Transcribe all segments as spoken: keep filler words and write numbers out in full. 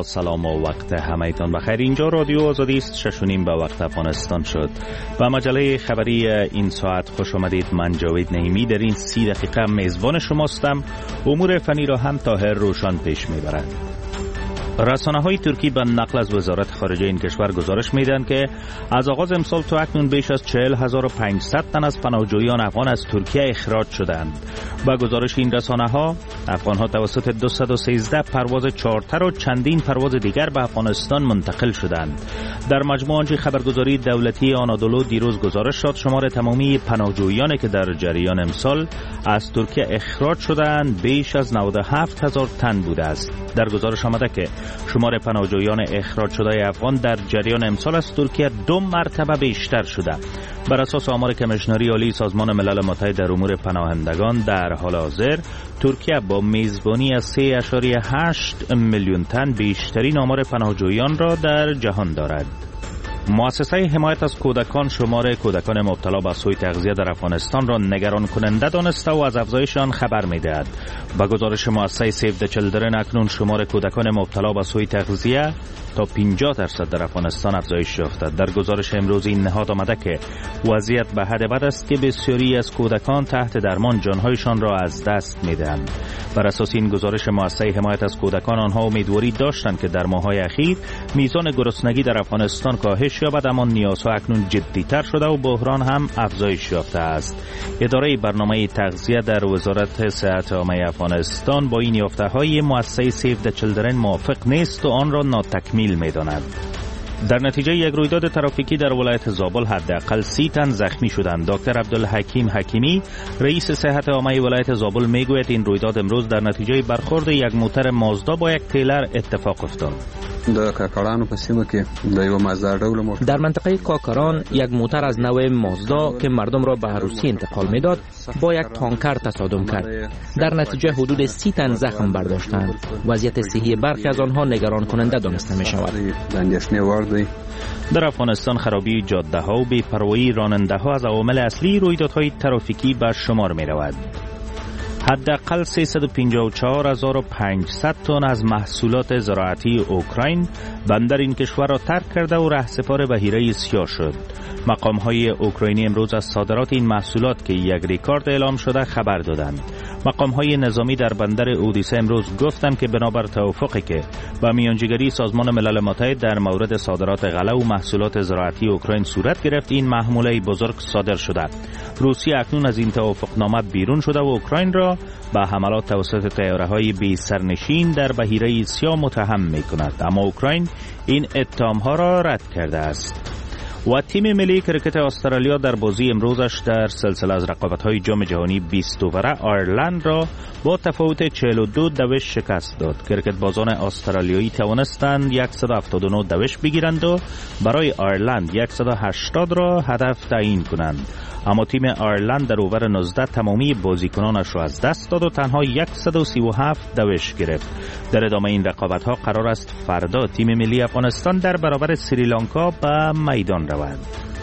با سلام و وقت همه‌تان بخیر. اینجا رادیو آزادی است. شش و نیم به وقت افغانستان شد. و مجله خبری این ساعت خوش آمدید. من جاوید نعیمی در این سی دقیقه میزبان شماستم. امور فنی را هم طاهر روشان پیش میبرد. رسانه‌های ترکی به نقل از وزارت خارجه این کشور گزارش میدن که از آغاز امسال تا اکنون بیش از چهل هزار و پانصد تن از پناهجویان افغان از ترکیه اخراج شدند. با گزارش این رسانه‌ها، افغان‌ها توسط دویست و سیزده پرواز چارتر و چندین پرواز دیگر به افغانستان منتقل شدند. در مجموع آنچه خبرگزاری دولتی آنادولو دیروز گزارش داد، شمار تمامی پناهجویانی که در جریان امسال از ترکیه اخراج شدند بیش از نود و هفت هزار تن بوده است. در گزارش آمده که شمار پناهجویان اخراج شده افغان در جریان امسال از ترکیه دو مرتبه بیشتر شده. بر اساس آمار کمیشنری عالی سازمان ملل متحد در امور پناهندگان، در حال حاضر ترکیه با میزبانی از سه ممیز هشت میلیون تن بیشترین آمار پناهجویان را در جهان دارد. مؤسسه حمایت از کودکان شمار کودکان مبتلا به سوء تغذیه در افغانستان را نگران کننده دانسته و از افزایش آن خبر می‌دهد. با گزارش مؤسسه سیو د چیلدرن اکنون شمار کودکان مبتلا به سوء تغذیه تا پنجاه درصد در افغانستان افزایش یافته. در گزارش امروز این نهاد آمده که وضعیت به حد بد است که بسیاری از کودکان تحت درمان جانهایشان را از دست می‌دهند. بر اساس این گزارش مؤسسه حمایت از کودکان، آنها امیدواری داشتند که در ماه‌های اخیر میزان گرسنگی در افغانستان کاهش یابد، اما نیازها اکنون جدی‌تر شده و بحران هم افزایش یافته است. اداره برنامه تغذیه در وزارت صحت عامه افغانستان با این یافته‌های مؤسسه سیو د چیلدرن موافق نیست و آن را ناتکمیل می‌داند. در نتیجه یک رویداد ترافیکی در ولایت زابل حداقل سی تن زخمی شدند. دکتر عبدالحکیم حکیمی، رئیس صحت عامه ولایت زابل میگوید این رویداد امروز در نتیجه برخورد یک موتر مازدا با یک تریلر اتفاق افتاد. در کاکران په سیمه کې د یو مازدا ډول موټر در منطقه کاکران یک موتر از نوع مازدا که مردم را به عروسی انتقال میداد با یک تانکر تصادم کرد. در نتیجه حدود سی تن زخم برداشتند. وضعیت صحی برخی از آنها نگران کننده دانسته می شود. در افغانستان خرابی جاده ها و بی‌پروایی راننده ها از عوامل اصلی رویدادهای ترافیکی به شمار می رود. حداقل سیصد و پنجاه و چهار هزار و پانصد تن از محصولات زراعتی اوکراین بندر این کشور را ترک کرده و رهسپار بحیره سیاه شد. مقام‌های اوکراینی امروز از صادرات این محصولات که یک ریکورد اعلام شده خبر دادند. مقام‌های نظامی در بندر اودیسه امروز گفتند که بنابر توافقی که با میانجیگری سازمان ملل متحد در مورد صادرات غله و محصولات زراعتی اوکراین صورت گرفت، این محموله بزرگ صادر شده. روسیه اکنون از این توافقنامه بیرون شده و اوکراین را به حملات توسط طیاره‌های بی سرنشین در بحیره سیاه متهم می‌کند، اما اوکراین این اتهام‌ها را رد کرده است. و تیم ملی کرکت استرالیا در بازی امروزش در سلسله از رقابت‌های جام جهانی بیست اووره آیرلند را با تفاوت چهل و دو دوش شکست داد. کرکت بازان استرالیایی توانستند صد و هفتاد و نه دوش بگیرند و برای آیرلند صد و هشتاد را هدف تعیین کنند، اما تیم آیرلند در اوور نوزده تمامی بازیکنانش را از دست داد و تنها صد و سی و هفت دوش گرفت. در ادامه این رقابت‌ها قرار است فردا تیم ملی افغانستان در برابر سریلانکا به میدان رود.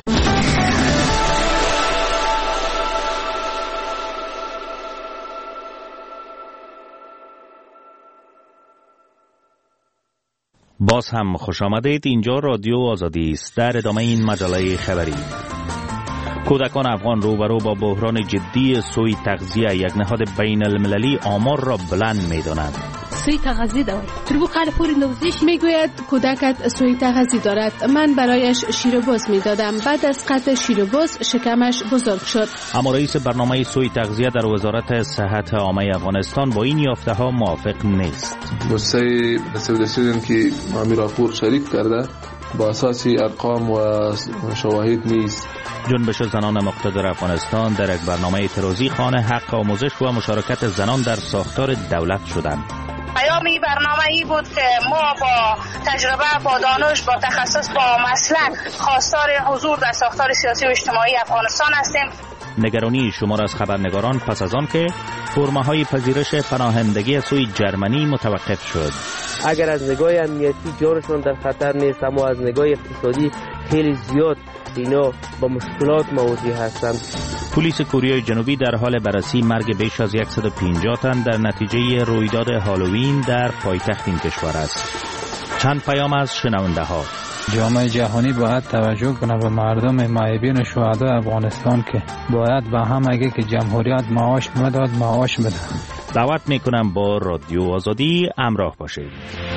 باز هم خوش آمدید. اینجا رادیو آزادی است. در ادامه این مجله خبری، کودکان افغان روبرو با بحران جدی سوء تغذیه، یک نهاد بین المللی آمار را بلند می‌داند. سوء تغذیه دارد. تربو قال پور نوزش میگوید کودکت سوء تغذیه دارد. من برایش شیر و باز میدادم. بعد از قطع شیر و باز شکمش بزرگ شد. اما رئیس برنامه سوء تغذیه در وزارت صحت عامه افغانستان با این یافته ها موافق نیست. دوسته رسیدن که ما راپور شریک کرده با اساسی ارقام و شواهد نیست. جنبش زنان مقتدر افغانستان در یک برنامه اعتراضی خوان حق آموزش و مشارکت زنان در ساختار دولت شدند. پیام این برنامه ای بود که ما با تجربه، با دانش، با تخصص، با مسلک خواستار حضور در ساختار سیاسی و اجتماعی افغانستان هستیم. نگرانی شمار از خبرنگاران پس از آن که فرمه‌های پذیرش پناهندگی سوی جرمنی متوقف شد. اگر از نگاه امنیتی جانشان در خطر نیست، اما از نگاه اقتصادی خیلی زیاد اینا با مشکلات مواجه هستند. پلیس کره جنوبی در حال بررسی مرگ بیش از صد و پنجاه تن در نتیجه رویداد هالووین در پایتخت این کشور است. چند پیام از شنونده ها. جامعه جهانی باید توجه کنه به مردم معیبین شهدای افغانستان که باید به هم اگه که جمهوریت معاش میداد معاش بده. دعوت میکنم با رادیو آزادی همراه باشید.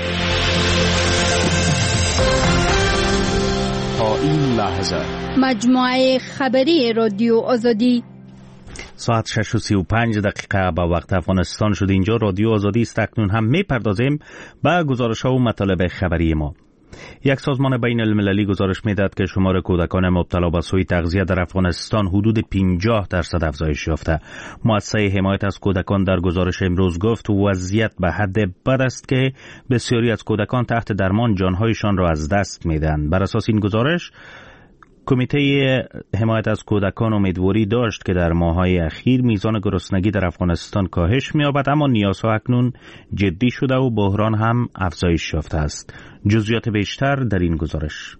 تا این لحظه مجموعه خبری رادیو آزادی ساعت شش و سی و پنج دقیقه به وقت افغانستان شد. اینجا رادیو آزادی است. اکنون هم میپردازیم به گزارش ها و مطالب خبری ما. یک سازمان بین المللی گزارش میداد که شمار کودکان مبتلا به سوء تغذیه در افغانستان حدود پنجاه درصد افزایش یافته. مؤسسه حمایت از کودکان در گزارش امروز گفت وضعیت به حد بد است که بسیاری از کودکان تحت درمان جانهایشان را از دست میدن. بر اساس این گزارش کمیته حمایت از کودکان امیدواری داشت که در ماه‌های اخیر میزان گرسنگی در افغانستان کاهش می‌یابد، اما نیازها اکنون جدی شده و بحران هم افزایش یافته است. جزئیات بیشتر در این گزارش.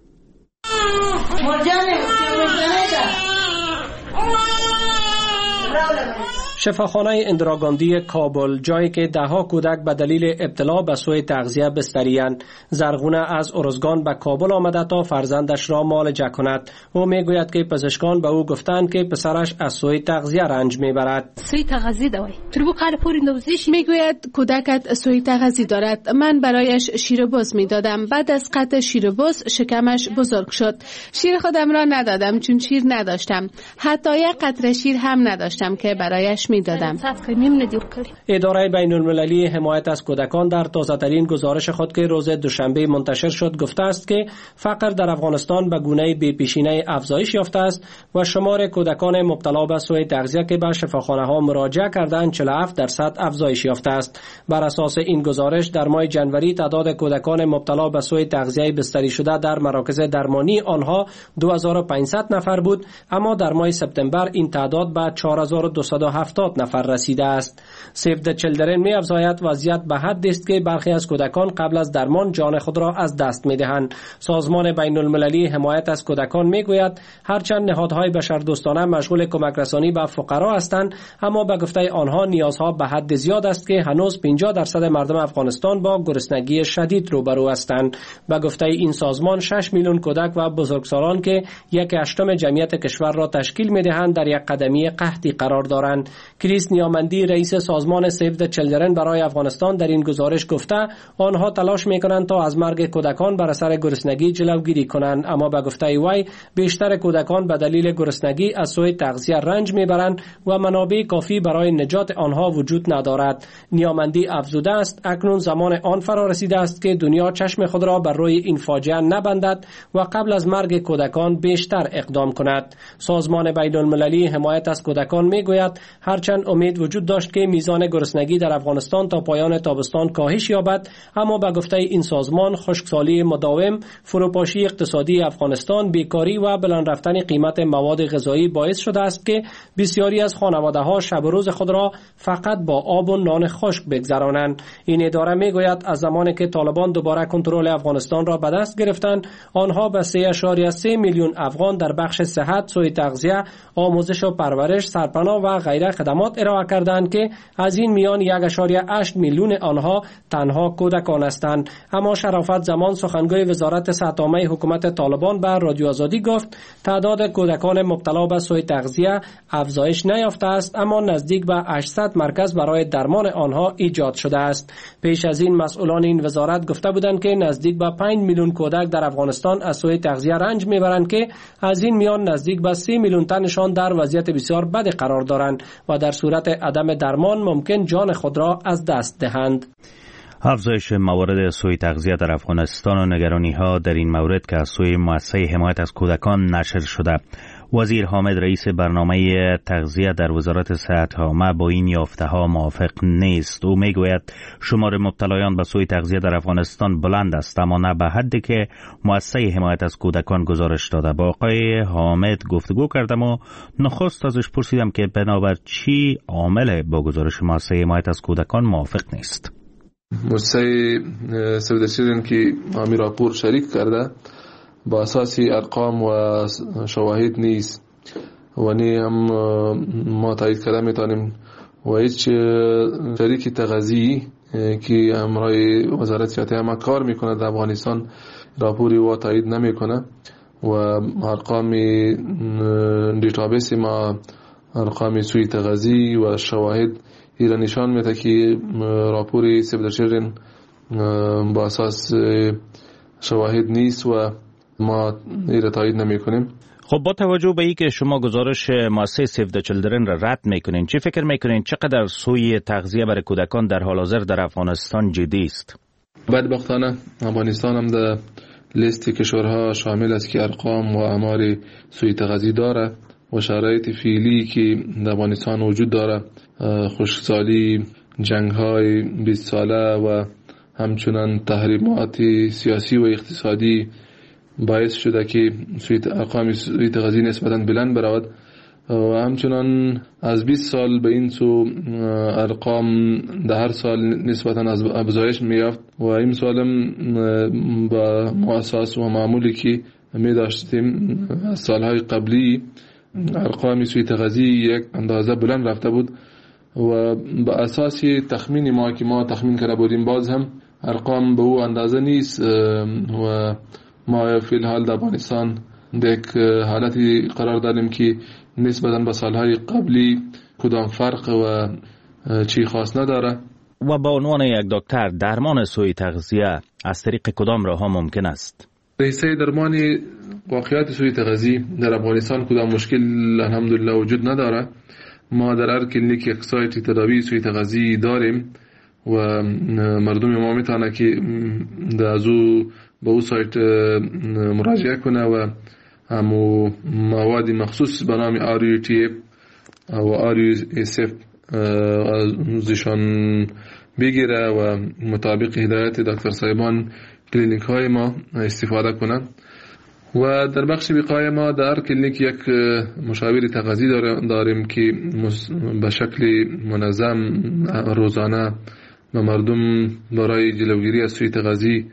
شفاخانه اندراگاندی کابل، جایی که دهها کودک به دلیل ابتلا به سوء تغذیه بستری‌اند. زرغونه از ارزگان به کابل آمده تا فرزندش را معالجه کند. او میگوید که پزشکان به او گفتند که پسرش از سوء تغذیه رنج میبرد. سوء تغذیه دوای تربو کار پوری نوزش میگوید کودکت سوء تغذیه دارد. من برایش شیر بز میدادم. بعد از قطع شیر بز شکمش بزرگ شد. شیر خودم را ندادم چون شیر نداشتم. حتی یک قطره شیر هم نداشتم که برایش میدادم. اداره بین المللی حمایت از کودکان در تازه‌ترین گزارش خود که روز دوشنبه منتشر شد گفته است که فقر در افغانستان به گونه بی‌پیشینه افزایش یافته است و شمار کودکان مبتلا به سوء تغذیه که به شفاخانه ها مراجعه کردند چهل و هفت درصد افزایش یافته است. بر اساس این گزارش در ماه جنوری تعداد کودکان مبتلا به سوء تغذیه بستری شده در مراکز درمانی آنها دو هزار و پانصد نفر بود، اما در ماه سپتامبر این تعداد به چهار هزار و دویست و هفتاد نفر رسیده است. سیو د چیلدرن می افزاید وضعیت به حدی است که برخی از کودکان قبل از درمان جان خود را از دست می دهند. سازمان بین المللی حمایت از کودکان می گوید هرچند نهادهای بشردوستانه مشغول کمک رسانی به فقرا هستند، اما به گفته آنها نیازها به حد زیاد است که هنوز پنجاه درصد مردم افغانستان با گرسنگی شدید روبرو هستند. به گفته این سازمان شش میلیون کودک و بزرگسالان که یک هشتم جمعیت کشور را تشکیل می دهند در یک قدمی قحطی قرار دارند. کریس نیامندی رئیس سازمان سیو د چیلدرن برای افغانستان در این گزارش گفته آنها تلاش میکنند تا از مرگ کودکان بر اثر گرسنگی جلوگیری کنند، اما به گفته وی بیشتر کودکان به دلیل گرسنگی از سوء تغذیه رنج میبرند و منابع کافی برای نجات آنها وجود ندارد. نیامندی افزوده است اکنون زمان آن فرا رسیده است که دنیا چشم خود را بر روی این فاجعه نبندد و قبل از مرگ کودکان بیشتر اقدام کند. سازمان بین المللی حمایت از کودکان میگوید هرچند امید وجود داشت که میزان گرسنگی در افغانستان تا پایان تابستان کاهش یابد، اما به گفته این سازمان خشکسالی مداوم، فروپاشی اقتصادی افغانستان، بیکاری و بلند رفتن قیمت مواد غذایی باعث شده است که بسیاری از خانواده‌ها شب و روز خود را فقط با آب و نان خشک بگذرانند. این اداره میگوید از زمانی که طالبان دوباره کنترل افغانستان را به دست گرفتند، آنها به سه ممیز سه میلیون افغان در بخش صحت، سوء تغذیه، آموزش و پرورش، سرپناه و غیره خدمات ارائه کردند که از این میان یک ممیز هشت میلیون آنها تنها کودکان هستند. اما شرافت زمان سخنگوی وزارت صحت عامه حکومت طالبان به رادیو آزادی گفت تعداد کودکان مبتلا به سوء تغذیه افزایش نیافته است، اما نزدیک به هشتصد مرکز برای درمان آنها ایجاد شده است. پیش از این مسئولان این وزارت گفته بودند که نزدیک به پنج میلیون کودک در افغانستان از سوء تغذیه رنج میبرند که از این میان نزدیک به سه میلیون تنشان در وضعیت بسیار بد قرار دارند و در صورت عدم درمان ممکن جان خود را از دست دهند. افزایش موارد سوء تغذیه در افغانستان و نگرانی‌ها در این مورد که از سوی مؤسسه حمایت از کودکان نشر شده. وزیر حامد رئیس برنامه تغذیه در وزارت صحت عامه با این یافته‌ها موافق نیست. او میگوید شمار مبتلایان به سوء تغذیه در افغانستان بلند است، اما نه به حدی که مؤسسه حمایت از کودکان گزارش داده. با آقای حامد گفتگو کردم و نخست ازش پرسیدم که بنابر چی عامل با گزارش مؤسسه حمایت از کودکان موافق نیست. مؤسسه سیو د چیلدرن که همی راپور شریک کرده با اساس ارقام و شواهد نیست و نی هم ما تایید کرده میتونیم و هیچ شریک تغذیه‌ای که امرای وزارت صحت ما کار میکنه در افغانستان راپوری و تایید نمیکنه و ارقام دیتابیس ما، ارقام سوی تغذی و شواهد ایران نشان میده که راپوری سیو د چیلدرن با اساس شواهد نیست و ما ایره تایید نمی کنیم. خب با توجه به اینکه شما گزارش مؤسسه سیو د چیلدرن را رد میکنین، چی فکر میکنین چقدر سوی تغذیه برای کودکان در حال حاضر در افغانستان جدی است؟ بدبختانه افغانستان هم در لیست کشورها شامل است که ارقام و آمار سوی تغذیه داره و شرایط فعلی که در افغانستان وجود داره، خشکسالی، جنگ های بیست ساله و همچنان تحریمات سیاسی و اقتصادی باعث شده که ارقام سوی تغذیه نسبتاً بلند برود و همچنان از بیست سال به این سو ارقام در هر سال نسبتاً از افزایش می‌یافت و این سال با اساس و معمولی که می داشتیم از سالهای قبلی ارقام سوی تغذیه یک اندازه بلند رفته بود و با اساس تخمین ما که ما تخمین کرده بودیم باز هم ارقام به او اندازه نیست و ما فی الحال در افغانستان در یک حالتی قرار داریم که نسبتاً به سالهای قبلی کدام فرق و چی خاص نداره. و با عنوان یک دکتر درمان سوی تغذیه از طریق کدام راه ها ممکن است؟ حیثیت درمان واقعیت سوی تغذیه در افغانستان کدام مشکل الحمدلله وجود نداره. ما در هر کلینیک یک سایت تداوی سوی تغذیه داریم و مردم ما میتونه که در ازو به او سایت مراجعه کنه و همو مواد مخصوص به نام آر یو تی و آر یو اس اف ازشان بگیره و مطابق هدایت دکتر صاحبان کلینیک های ما استفاده کنه. و در بخش وقایه ما در کلینیک یک مشاور تغذیه داریم که به شکل منظم روزانه به مردم برای جلوگیری از سوی تغذیه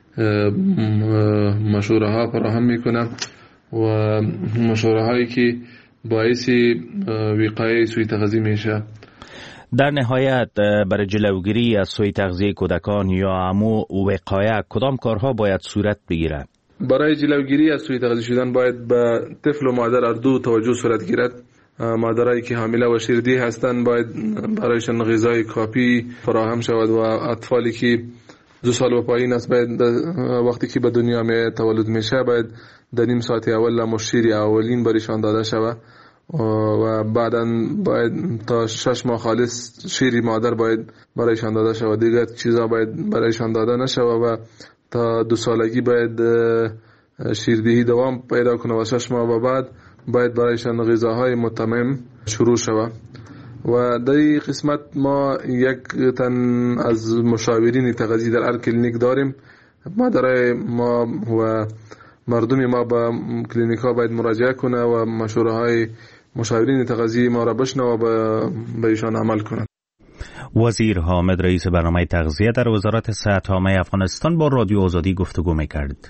مشوره ها فراهم میکنه و مشوره هایی که باعث وقایه سوی تغذیه میشه. در نهایت برای جلوگیری از سوی تغذیه کودکان یا امو وقایه کدام کارها باید صورت بگیرد؟ برای جلوگیری از سوی تغذیه شدن باید به طفل و مادر هر دو توجه صورت گیرد. مادرایی که حامله و شیردی هستند باید برایشان غذای کافی فراهم شود و اطفالی که دو سال و پایین است باید وقتی که به دنیا می تولد میشه باید در نیم ساعت اول مشیر اولین برایشان داده شود و بعدا باید تا شش ماه خالص شیری مادر باید برایشان داده شود، دیگر چیزا باید برایشان داده نشود و تا دو سالگی باید شیردهی دوام پیدا کنه و شش ماه و بعد باید برایشان غذاهای متمم شروع شود. و در این قسمت ما یک تن از مشاورین تغذیه در هر کلینیک داریم. مادرای ما و مردم ما به کلینیک ها باید مراجعه کنه و مشوره های مشاورین تغذیه ما را بشنوه و به ایشان عمل کنند. وزیر حامد رئیس برنامه تغذیه در وزارت صحت عامه افغانستان با رادیو آزادی گفتگو می‌کرد.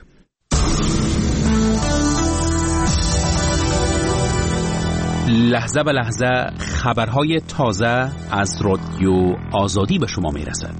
لحظه به لحظه خبرهای تازه از رادیو آزادی به شما میرسد.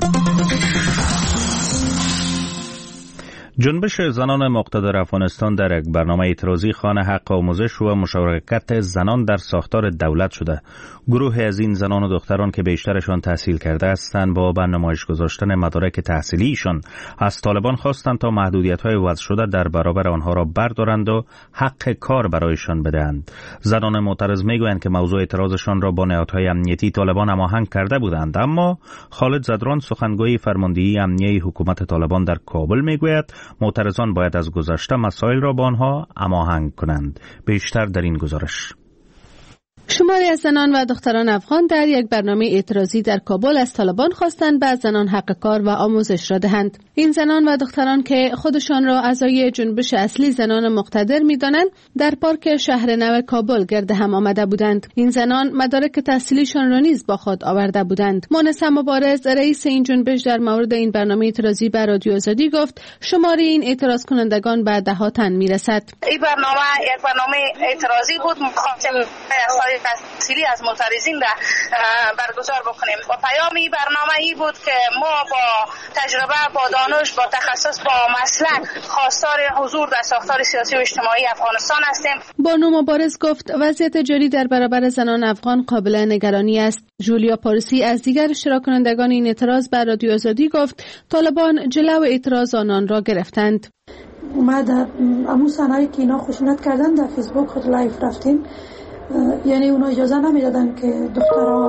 جنبش زنان مقتدر افغانستان در یک برنامه اعتراضی خوان حق آموزش و مشارکت زنان در ساختار دولت شده. گروه از این زنان و دختران که بیشترشان تحصیل کرده هستند با به نمایش گذاشتن مدارک تحصیلیشان از طالبان خواستند تا محدودیت‌های وضع شده در برابر آنها را بردارند و حق کار برایشان بدهند. زنان معترض میگویند که موضوع اعتراضشان را با نهادهای امنیتی طالبان هماهنگ کرده بودند، اما خالد زدران سخنگوی فرماندهی امنیه حکومت طالبان در کابل میگوید معترضان باید از گذشته مسائل را با آنها هماهنگ کنند. بیشتر در این گزارش. شماری از زنان و دختران افغان در یک برنامه اعتراضی در کابل از طالبان خواستند به زنان حق کار و آموزش را دهند. این زنان و دختران که خودشان را اعضای جنبش اصلی زنان مقتدر می‌دانند، در پارک شهر نو کابل گرد هم آمده بودند. این زنان مدارک تحصیلیشان را نیز با خود آورده بودند. مونس مبارز رئیس این جنبش در مورد این برنامه اعتراضی به رادیو آزادی گفت شماری این اعتراض کنندگان به ده ها تن می‌رسد. این برنامه یک برنامه اعتراضی بود، مخاطب های تحصیلی از معترضین را برگزار بکنیم. و پیام این برنامه ای بود که ما با تجربه، با دانش، با تخصص، با مسلک خواستار حضور در ساختار سیاسی و اجتماعی افغانستان هستیم. بانو مبارز گفت وضعیت جاری در برابر زنان افغان قابل نگرانی است. جولیا پارسی از دیگر اشتراک کنندگان این اعتراض بر رادیو آزادی گفت طالبان جلو اعتراض آنان را گرفتند. ما در امو صحنه‌ای که اینا خشونت کردن در فیسبوک خود لایف رفتیم، یعنی اونا اجازه نمیدادن که دخترها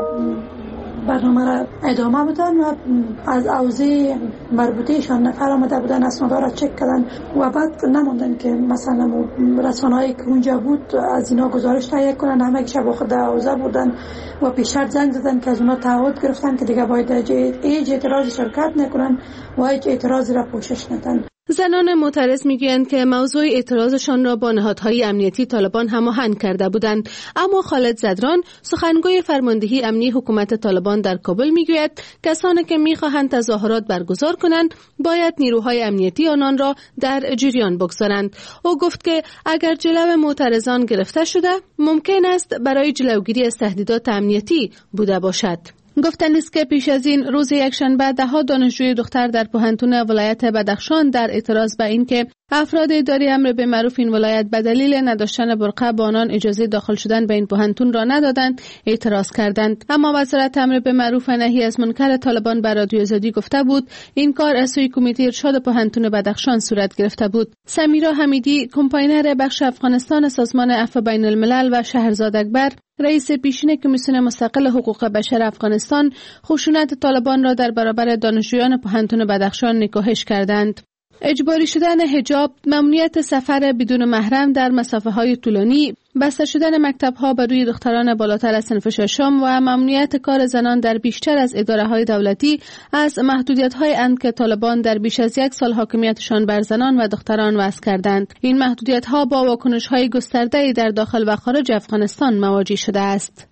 برنامه را ادامه بدن و از اوضاع مربوطهشان نفر آمده بودن اسنادا را چک کردن و بعد نموندن که مثلا رسانه‌ای که اونجا بود از اینا گزارش تهیه کنن. همه شب خود اوضاع بودن و پیشرفت زنگ زدن که از اونا تعهد گرفتن که دیگه باید هیچ اعتراضی شرکت نکنن و هیچ اعتراضی را پوشش ندن. زنان معترض میگویند که موضوع اعتراضشان را با نهادهای امنیتی طالبان هماهنگ کرده بودند، اما خالد زدران سخنگوی فرماندهی امنی حکومت طالبان در کابل میگوید کسانی که میخواهند تظاهرات برگزار کنند باید نیروهای امنیتی آنان را در جریان بگذارند. او گفت که اگر جلو معترضان گرفته شده ممکن است برای جلوگیری از تهدیدات امنیتی بوده باشد. گفتند است که پیش از این روز یکشنبه ده ها دانشجوی دختر در پوهنتون ولایت بدخشان در اعتراض به اینکه افراد اداره امر به معروف این ولایت به دلیل نداشتن برقه به آنان اجازه داخل شدن به این پوهنتون را ندادند اعتراض کردند. اما وزارت امر به معروف و نهی از منکر طالبان بر رادیو آزادی گفته بود این کار از سوی کمیته ارشاد پوهنتون بدخشان صورت گرفته بود. سمیرا حمیدی کمپاینر بخش افغانستان سازمان عفو بین الملل و شهرزاد اکبر رئیس پیشین کمیسیون مستقل حقوق بشر افغانستان خشونت طالبان را در برابر دانشجویان پوهنتون بدخشان نکوهش کردند. اجباری شدن حجاب، ممنوعیت سفر بدون محرم در مسافه‌های طولانی، بسته شدن مکتب‌ها بر روی دختران بالاتر از صنف ششم و ممنوعیت کار زنان در بیشتر از اداره‌های دولتی از محدودیت‌های اند که طالبان در بیش از یک سال حاکمیتشان بر زنان و دختران وضع کردند. این محدودیت‌ها با واکنش‌های گسترده‌ای در داخل و خارج افغانستان مواجه شده است.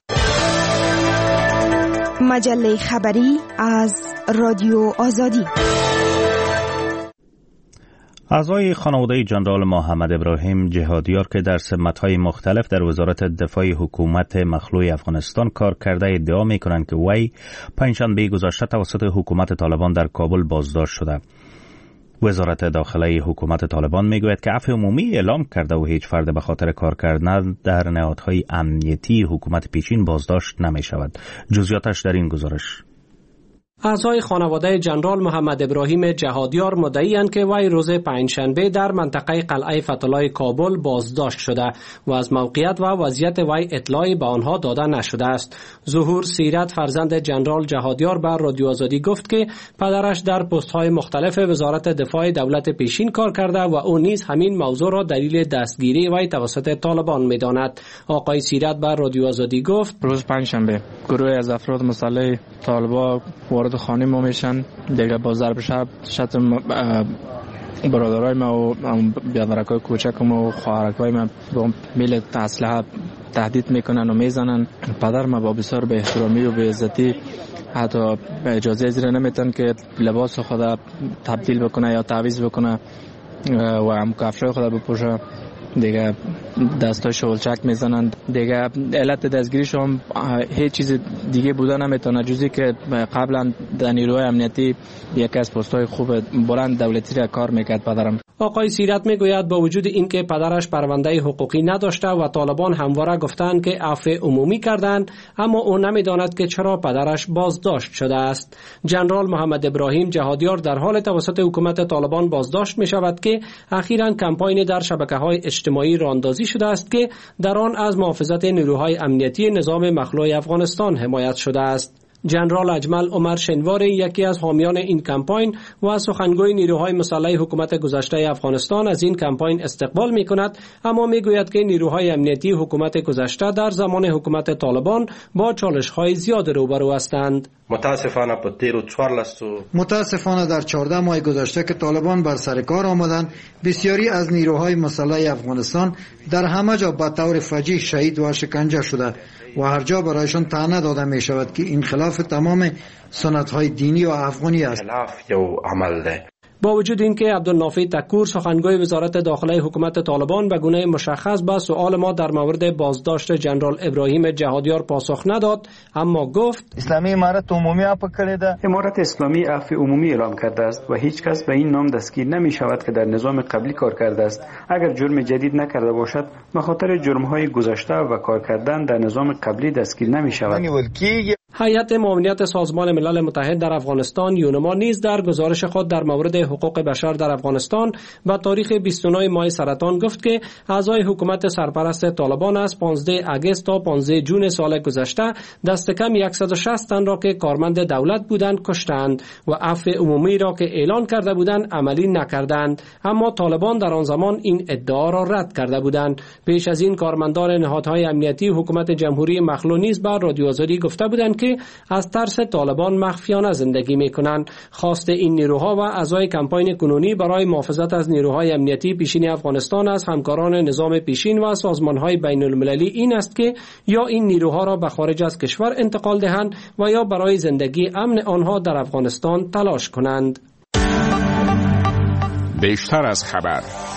مجله خبری از رادیو آزادی. اعضای خانواده جنرال محمد ابراهیم جهادیار که در سمت‌های مختلف در وزارت دفاع حکومت مخلوع افغانستان کار کرده ادعا می‌کنند که وی پنجشنبه گذشته توسط حکومت طالبان در کابل بازداشت شده. وزارت داخله حکومت طالبان میگوید که عفو عمومی اعلام کرده و هیچ فرد به خاطر کار کردن در نهادهای امنیتی حکومت پیشین بازداشت نمی‌شود. جزئیاتش در این گزارش. اعضای خانواده جنرال محمد ابراهیم جهادیار مدعی‌اند که وی روز پنجشنبه در منطقه قلعه فتح‌الله کابل بازداشت شده و از موقعیت و وضعیت وی اطلاعی به آنها داده نشده است. ظهور سیرت فرزند جنرال جهادیار بر رادیو آزادی گفت که پدرش در پست‌های مختلف وزارت دفاع دولت پیشین کار کرده و او نیز همین موضوع را دلیل دستگیری وی توسط طالبان می‌داند. آقای سیرت بر رادیو آزادی گفت روز پنجشنبه گروه از افراد مسلح طالبان وارد خانه ما میشن دیگه با ضرب شب شتم برادرای ما و بیادرکای کوچک ما و خواهرکای ما با میل اسلحه تهدید میکنن و میزنن. پدر ما با بسیار به احترامی و به عزتی حتی اجازه زیر نمیتن که لباس خود تبدیل بکنه یا تعویض بکنه و هم کفشای خود بپوشه. دیگه دستای شغلچک میزنن. دیگه علت دستگیریش هم هیچ چیز دیگه بوده نمیتونه جزی که قبلا در نیروهای امنیتی یکی از پست‌های خوب بلند دولتی را کار میکرد پدرم. آقای سیرت میگوید با وجود اینکه پدرش پرونده حقوقی نداشته و طالبان همواره گفتند که عفو عمومی کردند، اما او نمیداند که چرا پدرش بازداشت شده است. جنرال محمد ابراهیم جهادیار در حال توسط حکومت طالبان بازداشت می شود که اخیراً کمپاین در شبکه‌های اجتماعی راه اندازی شده است که در آن از محافظت نیروهای امنیتی نظام مخلوع افغانستان حمایت شده است. جنرال اجمل عمر شنوار یکی از حامیان این کمپاین و سخنگوی نیروهای مسلح حکومت گذشته افغانستان از این کمپاین استقبال می کند، اما می گوید که نیروهای امنیتی حکومت گذشته در زمان حکومت طالبان با چالش‌های زیاد روبرو هستند. متاسفانه په تیرو چوارلسو متاسفانه در چهارده ماه گذشته که طالبان بر سر کار آمدند، بسیاری از نیروهای مسلح افغانستان در همه جا به طور فجیع شهید و شکنجه شده و هر جا برایشان طعنه داده می شود که این خلاف تمام سنت‌های دینی و افغانی است. خلاف یو عمل ده. با وجود اینکه عبدالنافع تکور سخنگوی وزارت داخله حکومت طالبان به گونه مشخص به سؤال ما در مورد بازداشت جنرال ابراهیم جهادیار پاسخ نداد، اما گفت اسلامی امارت عمومی عفو کرده ده. امارت اسلامی عفو عمومی اعلام کرده است و هیچ کس به این نام دستگیر نمی شود که در نظام قبلی کار کرده است. اگر جرم جدید نکرده باشد به خاطر جرم‌های گذشته و کار کردن در نظام قبلی دستگیر نمی شود. هیئت معاونت سازمان ملل متحد در افغانستان یونما نیز در گزارش خود در مورد حقوق بشر در افغانستان با تاریخ بیست و نه ماه سرطان گفت که اعضای حکومت سرپرست طالبان از پانزده آگوست تا پانزده جون سال گذشته دست کم صد و شصت تن را که کارمند دولت بودند کشتند و عفو عمومی را که اعلان کرده بودند عملی نکردند، اما طالبان در آن زمان این ادعا را رد کرده بودند. پیش از این کارمندان نهادهای امنیتی حکومت جمهوری مخلوع نیز بر رادیو آزادی گفته بودند که از ترس طالبان مخفیانه زندگی میکنند. خواست این نیروها و اعضای کمپاین کنونی برای محافظت از نیروهای امنیتی پیشین افغانستان از همکاران نظام پیشین و سازمانهای بین المللی این است که یا این نیروها را به خارج از کشور انتقال دهند و یا برای زندگی امن آنها در افغانستان تلاش کنند. بیشتر از خبر.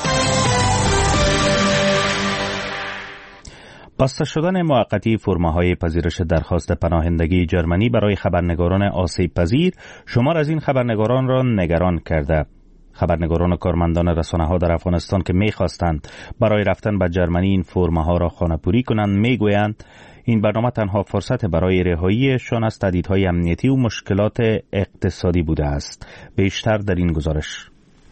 بسته شدن موقتی فرم‌های پذیرش درخواست پناهندگی جرمنی برای خبرنگاران آسیب پذیر شمار از این خبرنگاران را نگران کرده. خبرنگاران و کارمندان رسانه‌ها در افغانستان که می‌خواستند برای رفتن به جرمنی این فرم‌ها را خانه‌پوری کنند می‌گویند این برنامه تنها فرصت برای رهاییشان از تهدیدهای امنیتی و مشکلات اقتصادی بوده است. بیشتر در این گزارش.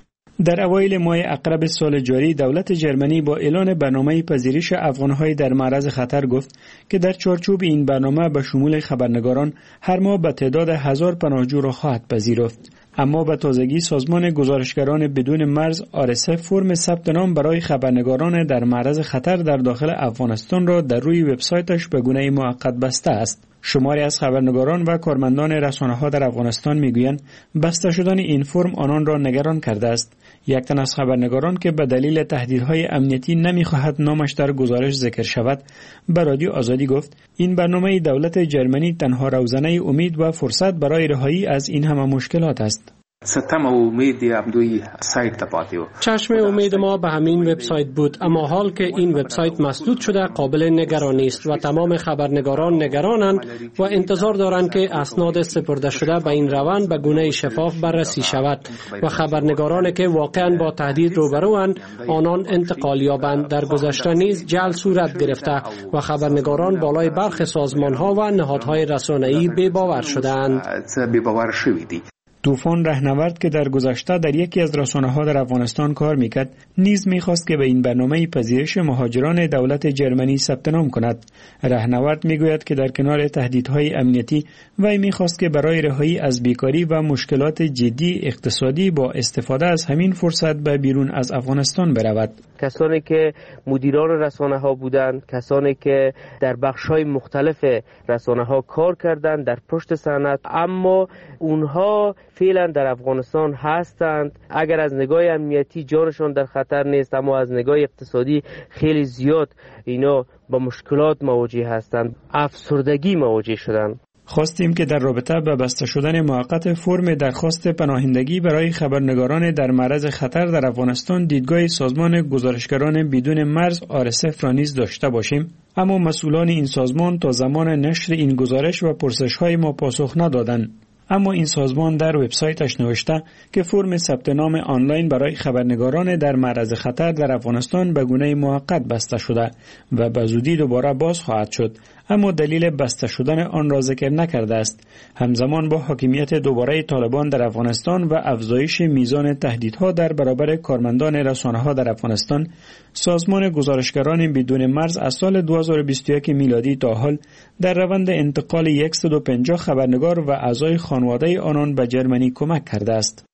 در اوایل ماه اقرب سال جاری دولت جرمنی با اعلان برنامه پذیرش افغان‌های در معرض خطر گفت که در چارچوب این برنامه به شمول خبرنگاران هر ماه به تعداد هزار پناهجو را خواهد پذیرفت. اما به تازگی سازمان گزارشگران بدون مرز آر اس اف فرم ثبت نام برای خبرنگاران در معرض خطر در داخل افغانستان را در روی وبسایتش به گونه موقت بسته است. شماری از خبرنگاران و کارمندان رسانه‌ها در افغانستان میگویند بسته شدن این فرم آنان را نگران کرده است. یک تن از خبرنگاران که به دلیل تهدیدهای امنیتی نمی‌خواهد نامش در گزارش ذکر شود به رادیو آزادی گفت این برنامه دولت جرمنی تنها روزنه امید و فرصت برای رهایی از این همه مشکلات است. ستم امید همدوی سایت پاتیو. چشم امید ما به همین وبسایت بود، اما حال که این وبسایت مسدود شده قابل نگرانی است و تمام خبرنگاران نگرانند و انتظار دارند که اسناد سپرده شده به این روند به گونه شفاف بررسی شود و خبرنگارانی که واقعا با تهدید روبروند آنان انتقال یابند. در گذشته نیز جعل صورت گرفته و خبرنگاران بالای برخی سازمان‌ها و نهادهای رسانه‌ای بی‌باور شدند. بی‌باور شویدی. طوفان رهنورد که در گذشته در یکی از رسانه‌ها در افغانستان کار میکرد نیز میخواست که به این برنامه پذیرش مهاجران دولت جرمنی ثبت نام کند. رهنورد میگوید که در کنار تهدیدهای امنیتی وی میخواست که برای رهایی از بیکاری و مشکلات جدی اقتصادی با استفاده از همین فرصت به بیرون از افغانستان برود. کسانی که مدیران رسانه‌ها بودند، کسانی که در بخش‌های مختلف رسانه‌ها کار کردند در پشت صحنه، اما اونها فعلا در افغانستان هستند. اگر از نگاه امنیتی جانشان در خطر نیست، اما از نگاه اقتصادی خیلی زیاد اینا با مشکلات مواجه هستند، افسردگی مواجه شدند. خواستیم که در رابطه با بسته شدن موقت فرم درخواست پناهندگی برای خبرنگاران در معرض خطر در افغانستان دیدگاه سازمان گزارشگران بدون مرز آر اس اف را نیز داشته باشیم، اما مسئولان این سازمان تا زمان نشر این گزارش و پرسش‌های ما پاسخ ندادند. اما این سازمان در وبسایتش نوشته که فرم ثبت نام آنلاین برای خبرنگاران در معرض خطر در افغانستان به گونه موقت بسته شده و به زودی دوباره باز خواهد شد، اما دلیل بسته شدن آن را ذکر نکرده است. همزمان با حاکمیت دوباره طالبان در افغانستان و افزایش میزان تهدیدها در برابر کارمندان رسانه‌ها در افغانستان، سازمان گزارشگران بدون مرز از سال دو هزار و بیست و یک میلادی تا حال در روند انتقال صد و پنجاه خبرنگار و اعضای خانواده آنان به جرمنی کمک کرده است.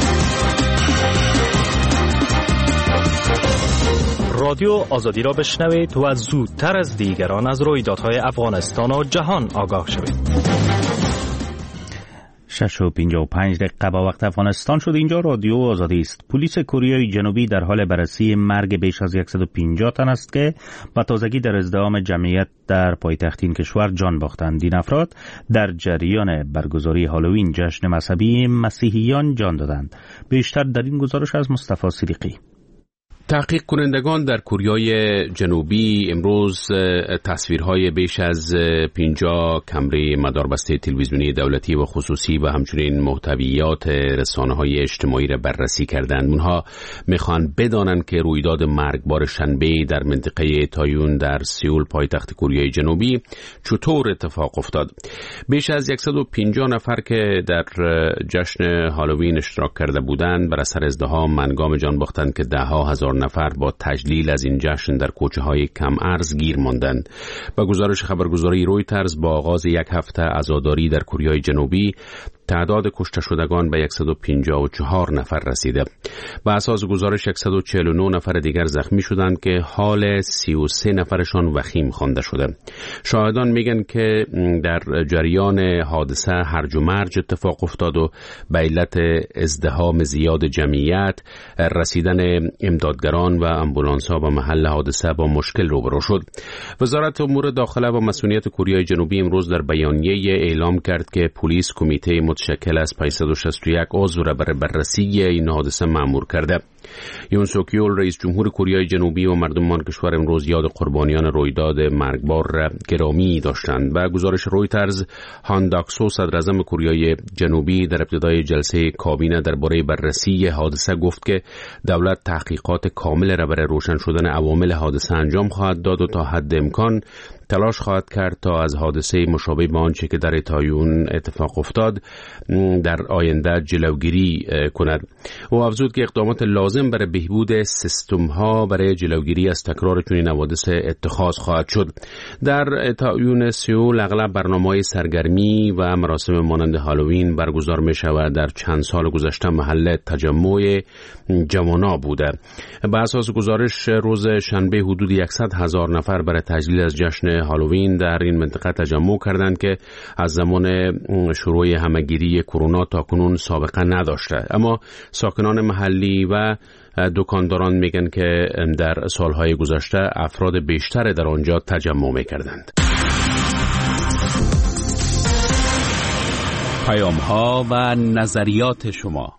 رادیو آزادی را بشنوید و زودتر از دیگران از رویدادهای افغانستان و جهان آگاه شوید. شش و پنجاه و پنج دقیقه با وقت افغانستان شد. اینجا رادیو آزادی است. پلیس کره جنوبی در حال بررسی مرگ بیش از صد و پنجاه تن است که با تازگی در ازدحام جمعیت در پایتخت این کشور جان باختند. این افراد در جریان برگزاری هالووین جشن مذهبی مسیحیان جان دادند. بیشتر در این گزارش از مصطفی صدیقی. تحقیق کنندگان در کره جنوبی امروز تصویرهای بیش از پنجاه کمره مداربسته تلویزیونی دولتی و خصوصی و همچنین محتویات رسانه‌های اجتماعی را بررسی کردند. اونها میخوان بدانند که رویداد مرگبار شنبه در منطقه تایون در سئول پایتخت کره جنوبی چطور اتفاق افتاد. بیش از صد و پنجاه نفر که در جشن هالووین اشتراک کرده بودند بر اثر ازدحام منگام جان باختند که ده ها هزار نفر با تجلیل از این جشن در کوچه های کم ارز گیر ماندند. با گزارش خبرگزاری رویترز با آغاز یک هفته عزاداری در کره جنوبی تعداد کشته شدگان به صد و پنجاه و چهار نفر رسیده. با اساس گزارش صد و چهل و نه نفر دیگر زخمی شدند که حال سی و سه نفرشان وخیم خوانده شده. شاهدان میگن که در جریان حادثه هرج و مرج اتفاق افتاد و به علت ازدحام زیاد جمعیت رسیدن امدادگران و آمبولانس‌ها به محل حادثه با مشکل روبرو شد. وزارت امور داخله و مسئولیت کره جنوبی امروز در بیانیه اعلام کرد که پلیس کمیته متشکل از پانصد و شصت و یک عضو را برای بررسی این حادثه مأمور کرده. یون سوک یول رئیس جمهور کره جنوبی و مردمان کشور امروز یاد قربانیان رویداد مرگبار را گرامی داشتند. با گزارش رویترز هان داکسو صدر اعظم کره جنوبی در ابتدای جلسه کابینه درباره بررسی حادثه گفت که دولت تحقیقات کامل را برای روشن شدن عوامل حادثه انجام خواهد داد و تا حد امکان تلاش خواهد کرد تا از حادثه مشابه به آنچه که در تایون اتفاق افتاد در آینده جلوگیری کند. او افزود که اقدامات لازم برای بهبود سیستم‌ها برای جلوگیری از تکرار چنین حوادث اتخاذ خواهد شد. در تایون سئول اغلب برنامه‌های سرگرمی و مراسم مانند هالووین برگزار می‌شود. در چند سال گذشته محل تجمع جوانان بوده. بر اساس گزارش روز شنبه حدود صد هزار نفر برای تجلیل از جشن هالووین در این منطقه تجمع کردند که از زمان شروع همهگیری کرونا تا کنون سابقه نداشته. اما ساکنان محلی و دکانداران میگن که در سالهای گذشته افراد بیشتر در آنجا تجمع میکردند. پیام ها و نظریات شما.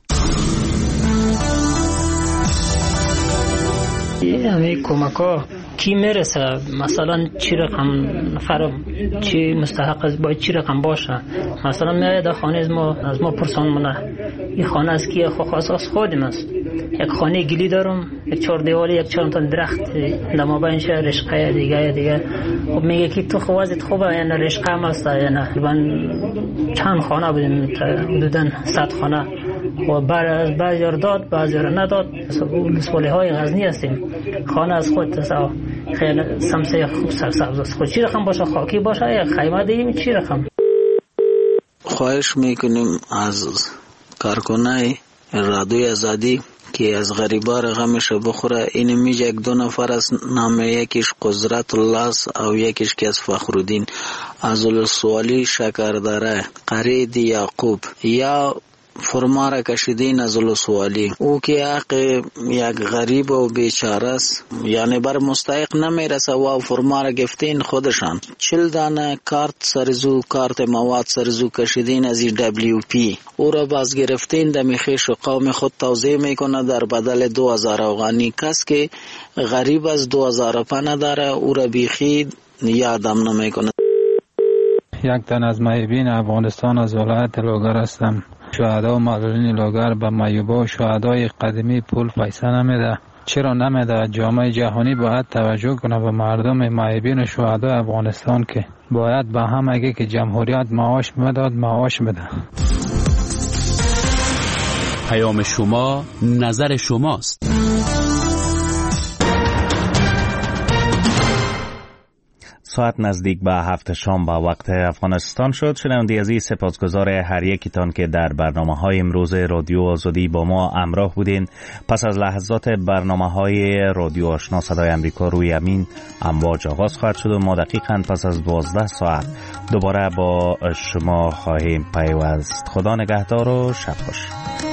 همه کمک ها کی میرسه؟ مثلا چی رقم نفر چی مستحق است، باید چی رقم باشه؟ مثلا میاد در خانه از ما از ما پرسان مونه این خانه از کی؟ خو خاص از خودم است. یک خانه گلی دارم، یک چهار دیواری، یک چند تا درخت لما بینش رشقه دیگه دیگه. خب میگه که تو خوازت خوبه یا نه رشقه هم است یا نه. من چند خانه بودیم حدوداً صد خانه و بعضی را داد بعضی را نداد. سوالی های غزنی هستیم. خانه از خود تصاو خیلی سمسه خوب سرسبز است. خود چی رقم باشه؟ خاکی باشه یا خیمه دیم؟ چی رقم؟ خواهش میکنیم از کارکنای رادیوی آزادی که از غریبا رقمش بخوره. این میگه یک دو نفر از نام یکیش قدرت الله او یکیش که از فخرالدین از السوالی شکرداره قرید یعقوب یا فرما را کشیدین از السوالی. او که حق یک غریب و بیچاره است، یعنی بر مستحق نمیرسه و فرما را گفتین خودشان. چل دانه کارت سرزو کارت مواد سرزو کشیدین از این دبلیو پی. او را باز گرفتین دمیخیش و قوم خود توضیح میکنه در بدل دو هزار افغانی. کس که غریب از دو هزار پا نداره او را بیخی یادم نمیکنه. یک تن از محبین افغانستان از ولایت لوگر هستم. شهدا و معلولین لوگر به میوبا و شهدای قدیمی پول پیسه نمیده. چرا نمیده؟ جامعه جهانی باید توجه کنه به مردم محبین شهدای افغانستان که باید به هم اگه که جمهوریت معاش میداد معاش بده. پیام شما نظر شماست. ساعت نزدیک به هفت شام به وقت افغانستان شد. شنونده عزیز، سپاسگزار هر یکیتان که در برنامه های امروز رادیو آزادی با ما همراه بودین. پس از لحظات برنامه های رادیو آشنا صدای امریکا روی امین امواج آغاز خواهد شد و ما دقیقاً پس از دوازده ساعت دوباره با شما خواهیم پیوست. خدا نگهدار و شب خوش.